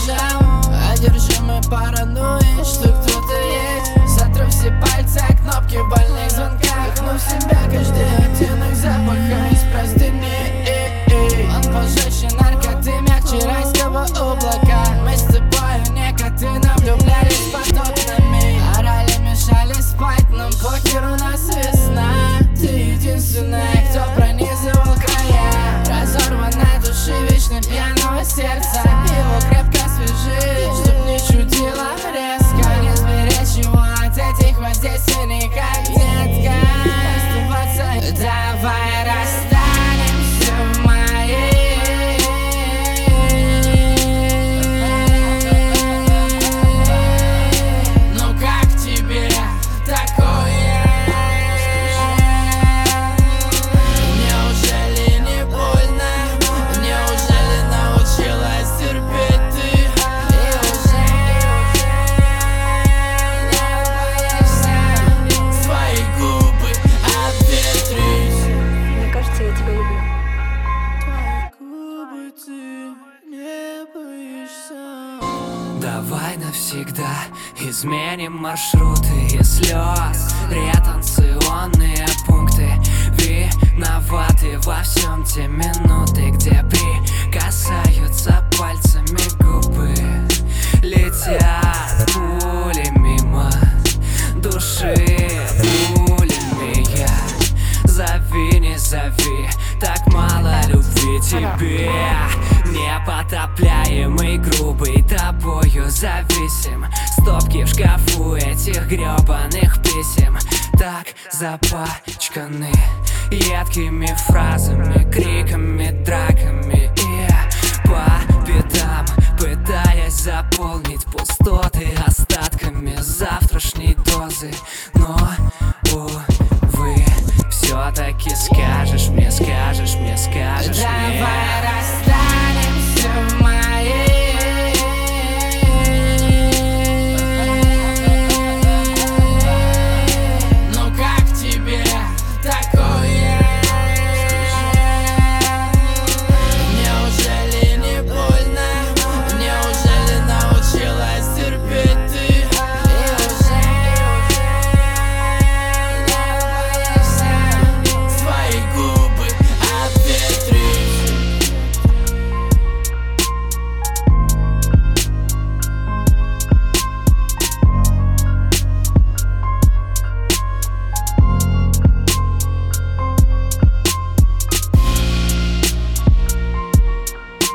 пижаму. Одержимый паранойей, что кто-то есть. Сотру все пальцы о кнопки в больных звонках. Но в себя каждый оттенок запаха из простыни. Он пожестче наркоты, мягче райского облака. Мы с тобой некотыно влюблялись под окнами. Орали, мешали спать, нам похер, у нас весна. Ты единственная, кто пронизывал края. Разорванной души, вечно пьяного сердца. Его крепко свяжи, чтоб не чудило резко. Не сберечь его от этих воздействий никак, детка. Оставаться, давай расстанемся в моей. Ну как тебе такое? Неужели не больно? Неужели научилась терпеть ты? И уже не боишься свои губы обветрить? Мне кажется, я тебя люблю. Твои губы ты не боишься. Давай навсегда изменим маршруты и слез. Ретенционные пункты виноваты во всем те минуты, где прикасаются пальцами губы. Летят пули мимо души, пулями я. Зови, не зови, так мало любви тебе. Непотопляемый, грубый, тобою зависим. Стопки в шкафу этих гребаных писем так запачканы едкими фразами, криками, драками. И по пятам, пытаясь заполнить пустоты остатками завтрашней дозы. Но, увы, все-таки скажу.